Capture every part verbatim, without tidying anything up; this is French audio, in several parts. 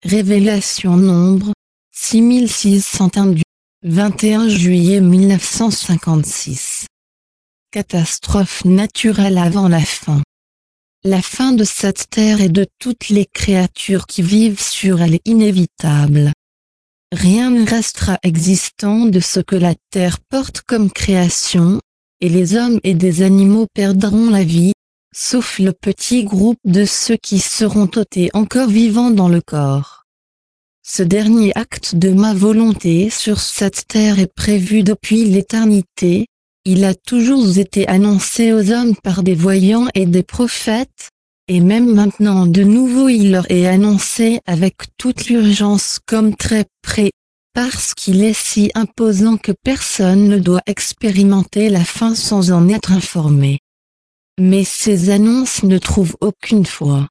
Révélation Nombre, six mille six cent un du vingt et un juillet mille neuf cent cinquante-six. Catastrophe naturelle avant la fin. La fin de cette terre et de toutes les créatures qui vivent sur elle est inévitable. Rien ne restera existant de ce que la terre porte comme création, et les hommes et des animaux perdront la vie, sauf le petit groupe de ceux qui seront ôtés encore vivants dans le corps. Ce dernier acte de ma volonté sur cette terre est prévu depuis l'éternité, il a toujours été annoncé aux hommes par des voyants et des prophètes, et même maintenant de nouveau il leur est annoncé avec toute l'urgence comme très près, parce qu'il est si imposant que personne ne doit expérimenter la fin sans en être informé. Mais ces annonces ne trouvent aucune foi.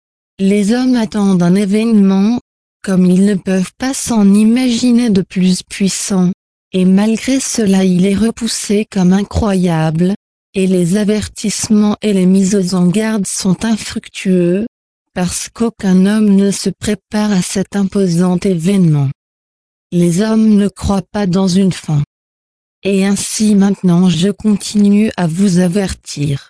Les hommes attendent un événement, comme ils ne peuvent pas s'en imaginer de plus puissant, et malgré cela il est repoussé comme incroyable, et les avertissements et les mises en garde sont infructueux, parce qu'aucun homme ne se prépare à cet imposant événement. Les hommes ne croient pas dans une fin. Et ainsi maintenant je continue à vous avertir.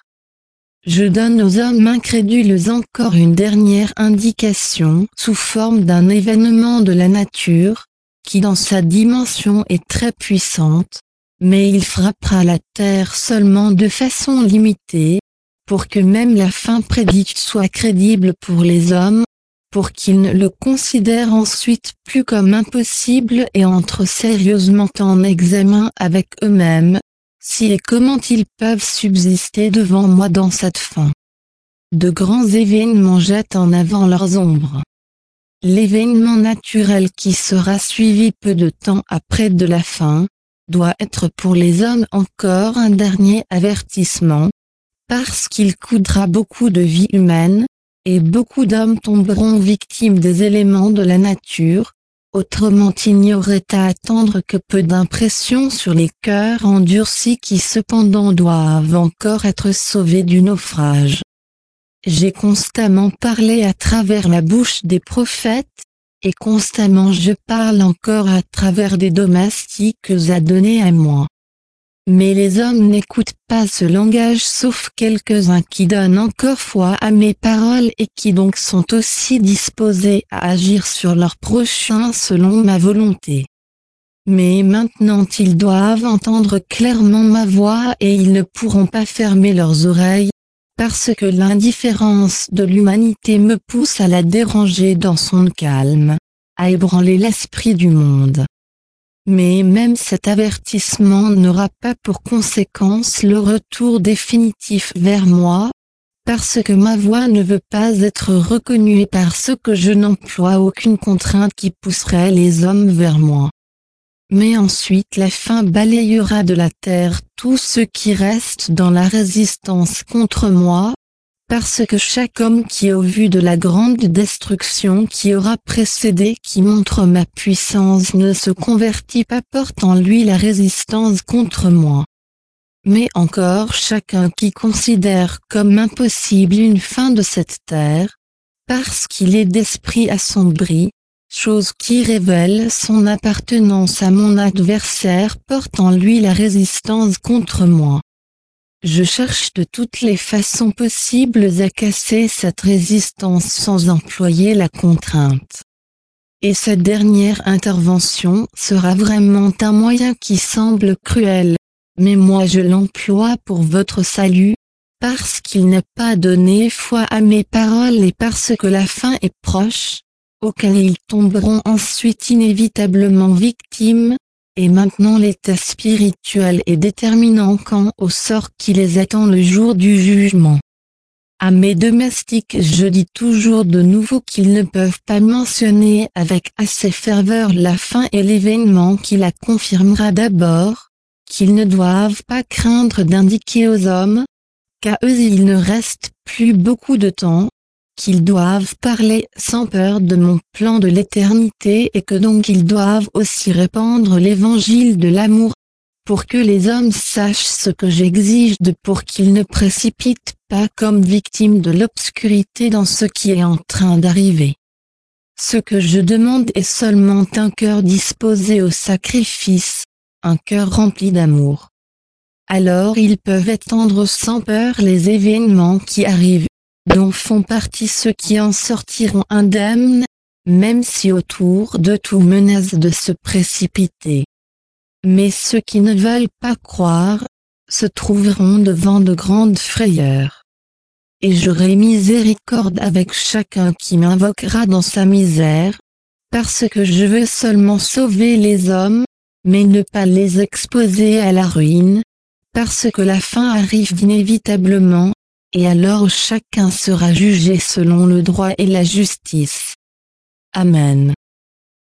Je donne aux hommes incrédules encore une dernière indication sous forme d'un événement de la nature, qui dans sa dimension est très puissante, mais il frappera la terre seulement de façon limitée, pour que même la fin prédite soit crédible pour les hommes, pour qu'ils ne le considèrent ensuite plus comme impossible et entrent sérieusement en examen avec eux-mêmes, si et comment ils peuvent subsister devant moi dans cette fin. De grands événements jettent en avant leurs ombres. L'événement naturel qui sera suivi peu de temps après de la fin, doit être pour les hommes encore un dernier avertissement, parce qu'il coûtera beaucoup de vies humaines, et beaucoup d'hommes tomberont victimes des éléments de la nature. Autrement il n'y aurait à attendre que peu d'impressions sur les cœurs endurcis qui cependant doivent encore être sauvés du naufrage. J'ai constamment parlé à travers la bouche des prophètes, et constamment je parle encore à travers des domestiques adonnés à moi. Mais les hommes n'écoutent pas ce langage sauf quelques-uns qui donnent encore foi à mes paroles et qui donc sont aussi disposés à agir sur leurs prochains selon ma volonté. Mais maintenant ils doivent entendre clairement ma voix et ils ne pourront pas fermer leurs oreilles, parce que l'indifférence de l'humanité me pousse à la déranger dans son calme, à ébranler l'esprit du monde. Mais même cet avertissement n'aura pas pour conséquence le retour définitif vers moi, parce que ma voix ne veut pas être reconnue et parce que je n'emploie aucune contrainte qui pousserait les hommes vers moi. Mais ensuite la fin balayera de la terre tous ceux qui restent dans la résistance contre moi, parce que chaque homme qui au vu de la grande destruction qui aura précédé qui montre ma puissance ne se convertit pas porte en lui la résistance contre moi. Mais encore chacun qui considère comme impossible une fin de cette terre, parce qu'il est d'esprit assombri, chose qui révèle son appartenance à mon adversaire porte en lui la résistance contre moi. Je cherche de toutes les façons possibles à casser cette résistance sans employer la contrainte. Et cette dernière intervention sera vraiment un moyen qui semble cruel, mais moi je l'emploie pour votre salut, parce qu'il n'est pas donné foi à mes paroles et parce que la fin est proche, auquel ils tomberont ensuite inévitablement victimes. Et maintenant l'état spirituel est déterminant quant au sort qui les attend le jour du jugement. À mes domestiques je dis toujours de nouveau qu'ils ne peuvent pas mentionner avec assez ferveur la fin et l'événement qui la confirmera d'abord, qu'ils ne doivent pas craindre d'indiquer aux hommes, qu'à eux il ne reste plus beaucoup de temps, qu'ils doivent parler sans peur de mon plan de l'éternité et que donc ils doivent aussi répandre l'évangile de l'amour, pour que les hommes sachent ce que j'exige de pour qu'ils ne précipitent pas comme victimes de l'obscurité dans ce qui est en train d'arriver. Ce que je demande est seulement un cœur disposé au sacrifice, un cœur rempli d'amour. Alors ils peuvent étendre sans peur les événements qui arrivent, dont font partie ceux qui en sortiront indemnes, même si autour de tout menace de se précipiter. Mais ceux qui ne veulent pas croire, se trouveront devant de grandes frayeurs. Et j'aurai miséricorde avec chacun qui m'invoquera dans sa misère, parce que je veux seulement sauver les hommes, mais ne pas les exposer à la ruine, parce que la fin arrive inévitablement, et alors chacun sera jugé selon le droit et la justice. Amen.